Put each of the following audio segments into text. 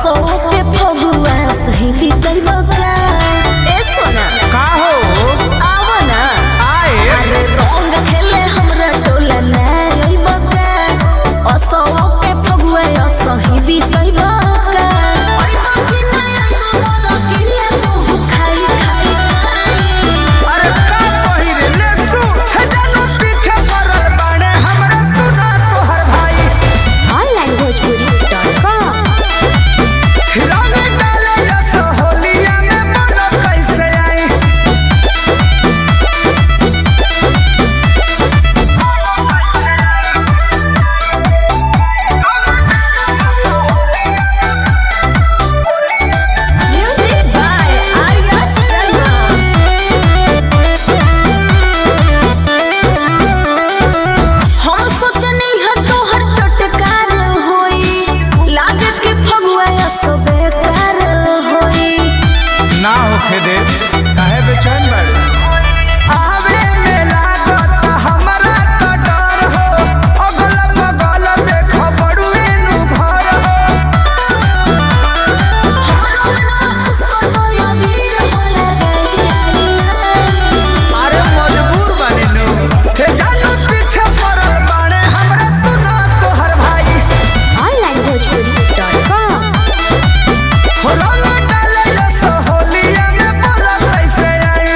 असो के फगुआ सही बीतल बका ए सोना का हो आवा ना आए अरे रंग खेले हमरा टोला ना आई बका असो के फगुआ सही बीतल बका ओइ बाकी ना आई बोला किले तू खाई खाई अरे का कहि रे ले सु हे जानो पीछे पड़ल बाड़े हमरा सुना तोहर भाई onlinebhojpuri.com रंग डाले रस होलिया में बोलो कैसे आई Music by Arya Sharma हम सोचनी है तोहर चटकार होई लागे के फगुआ सब बेकार होई ना होखे दे काहे बेचैन बाड़े आवे में लागत हमरा त डर हो अगल बगल देख बड़ुए नु घर हो हमारो मना उसको तो याद होला अरे मजबूर बानी नु हे जानो पीछे पड़ल बाड़े हमरा सुना तोहर भाई onlinebhojpuri.com हो रंग डाले रस होलिया में बोला कैसे आई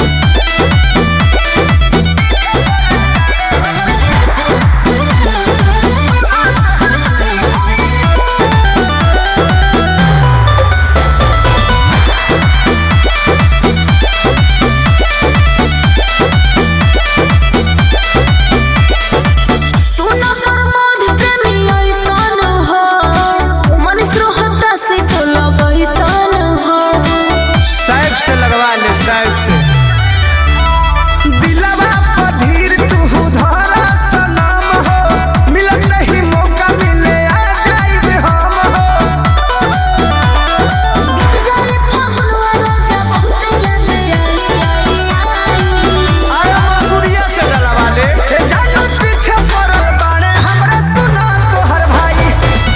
सुनो प्रमोद प्रेमी आइतन हो मनीष रोहता से बोला बैतन हो साइड से लगवा ले साइड से दिलवा पर धीर तू धरा सनम हो मिलत नहीं मौका मिले आ जाइब हम हो जाले फगुआ राजा बहुत याद आई अरे मसूरिया से डलवा ले हे जानो पीछे पड़ल बाड़े हमरा सुना तोहर भाई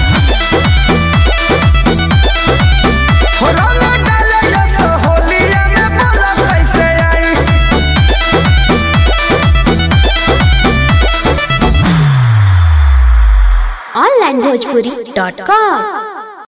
हो रंग डाले रस होलिया में बोला कैसे आई onlinebhojpuri.com